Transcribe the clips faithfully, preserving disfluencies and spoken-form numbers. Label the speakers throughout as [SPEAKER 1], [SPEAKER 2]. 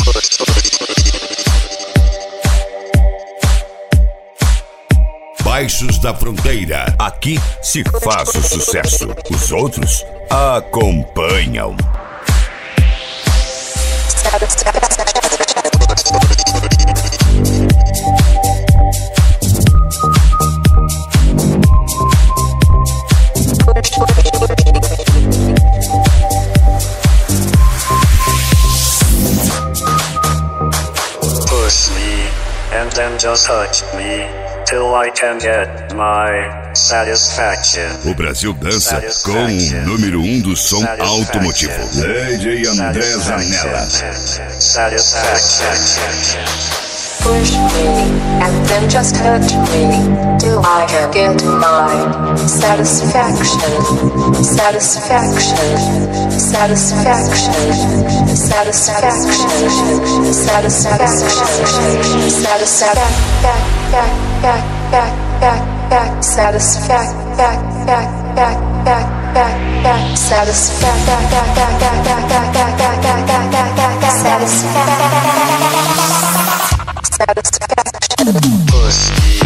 [SPEAKER 1] Baixos da Fronteira. Aqui se faz o sucesso. Os outros acompanham.
[SPEAKER 2] Push me and then just touch me till I can get my satisfaction.
[SPEAKER 1] O Brasil dança com o número um do som automotivo. D J André Zanella.
[SPEAKER 2] Satisfaction.
[SPEAKER 3] Push me and then just hurt me till I can get my satisfaction. Satisfaction. Satisfaction. Satisfaction. Satisfaction. Satisfaction.
[SPEAKER 2] Push me.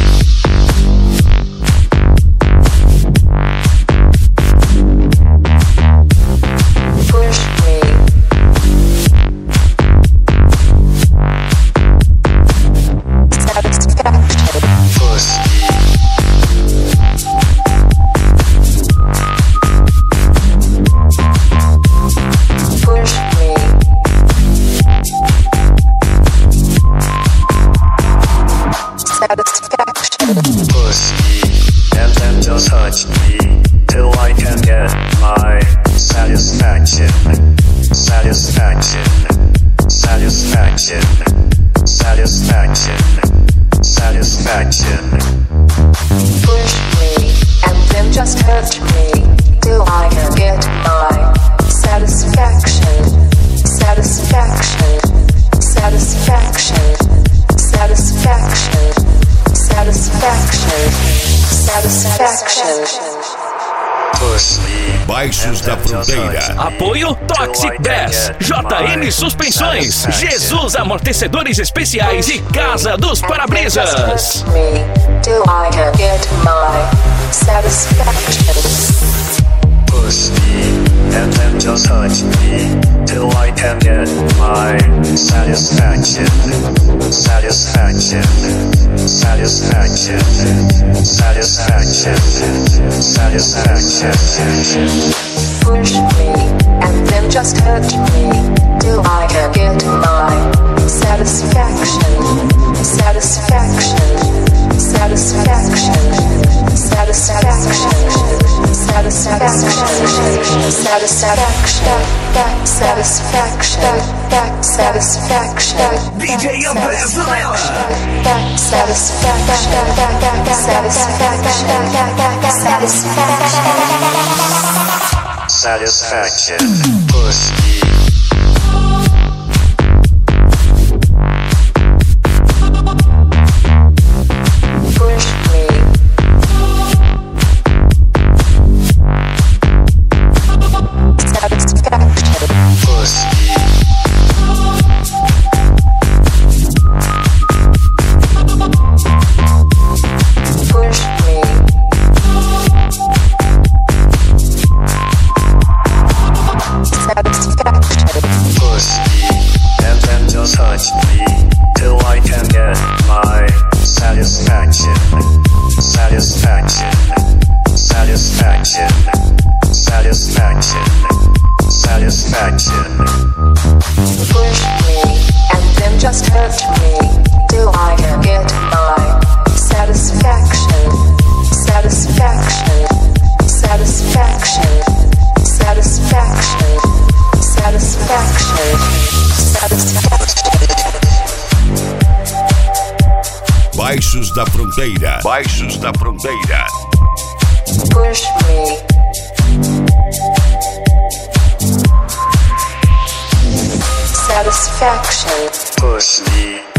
[SPEAKER 2] Push me and then just touch me till I can get my satisfaction. Satisfaction. Satisfaction. Satisfaction. Satisfaction.
[SPEAKER 3] Push me and then just hurt me till I can get my satisfaction. Satisfaction. Satisfaction. Satisfaction. Satisfaction. Satisfaction.
[SPEAKER 2] Push me.
[SPEAKER 1] Baixos da Fronteira.
[SPEAKER 4] Apoio Toxic dez, J M Suspensões, Jesus Amortecedores Especiais e Casa dos Para-Brisas.
[SPEAKER 3] Till I can get my satisfaction.
[SPEAKER 2] Push me and then just touch me till I can get my satisfaction. Satisfaction. Satisfaction. Satisfaction. Satisfaction.
[SPEAKER 3] Push me and then just hurt me till I can get my satisfaction. Satisfaction. Satisfaction. Satisfaction. Satisfaction. Satisfaction. Satisfaction. Satisfaction.
[SPEAKER 4] D J André Zanella.
[SPEAKER 3] Satisfaction. Satisfaction.
[SPEAKER 2] Satisfaction. Push me. Touch me till I can get my satisfaction. Satisfaction. Satisfaction. Satisfaction. Satisfaction.
[SPEAKER 3] Push me and then just hurt me till I can get my satisfaction. Satisfaction. Satisfaction. Satisfaction. Satisfaction.
[SPEAKER 1] Baixos da Fronteira. Baixos da Fronteira.
[SPEAKER 3] Push me.
[SPEAKER 2] Satisfaction. Push me.